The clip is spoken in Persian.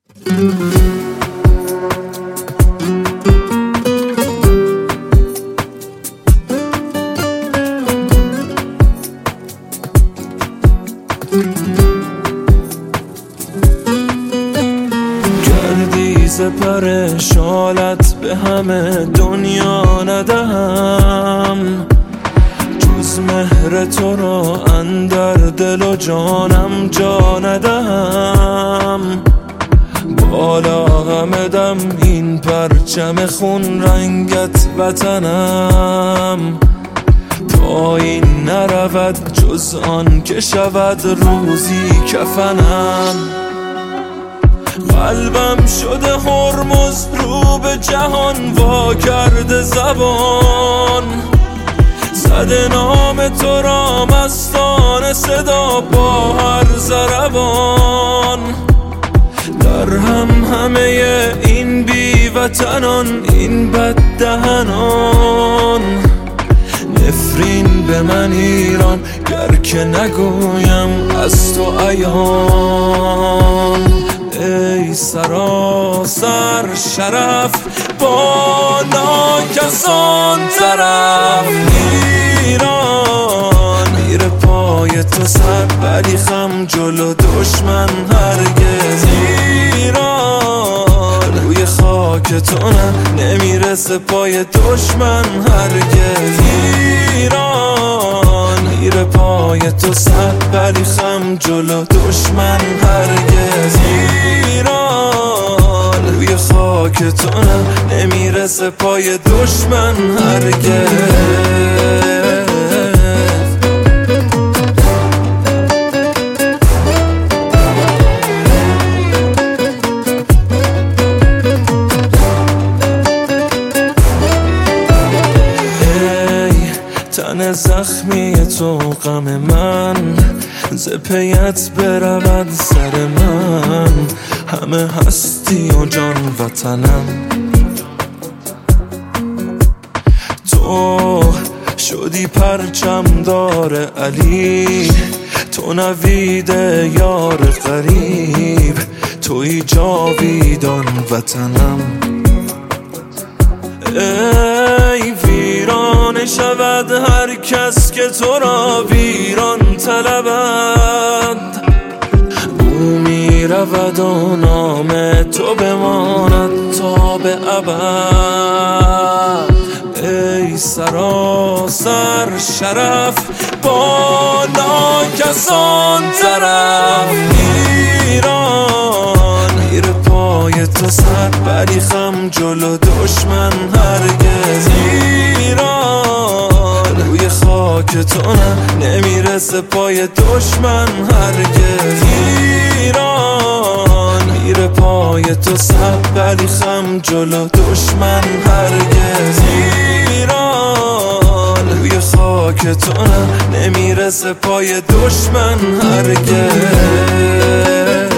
کردی سپر شالت به همه دنیا ندهم، جز مهر تو را اندر دل و جانم جا ندهم. بالا همه دم این پرچم خون رنگت وطنم، پایین نرود جز آن که شود روزی کفنم. قلبم شده هرمز رو به جهان وا کرده زبان، زده نام تو را مستانه صدا با هر ضربان. در همه این بی وطنان، این بددهنان، نفرین به من ایران گر که نگویم از تو عیان. ای سراسر شرف با ناکسان طرف، ایران میره پای تو سر ولی خم جلو دشمن هرگز. ایران روی خاک تو نه نمیرسه پای دشمن هرگز. ایران میره پای تو سر ولی خم جلو دشمن هرگز. ایران روی خاک تو نه نمیرسه پای دشمن هرگز. تن زخمی تو غم من، ز پیت برود سر من، همه هستی و جان وطنم. تو شدی پرچم دار علی، تو نوید یار غریب، توی جاویدان وطنم. ای ویران شود هر کس که تو را ویران طلبد، او می رود و نام تو بماند تا به ابد. ای سراسر شرف با ناکسان طرف، ایران میره پای تو سر ولی خم جلو دشمن هرگز. ایران روی خاک تو نه نمیرسه پای دشمن هرگز. ایران میره پای تو سر ولی خم جلو دشمن هرگز. ایران روی خاک تو نه نمیرسه پای دشمن هرگز.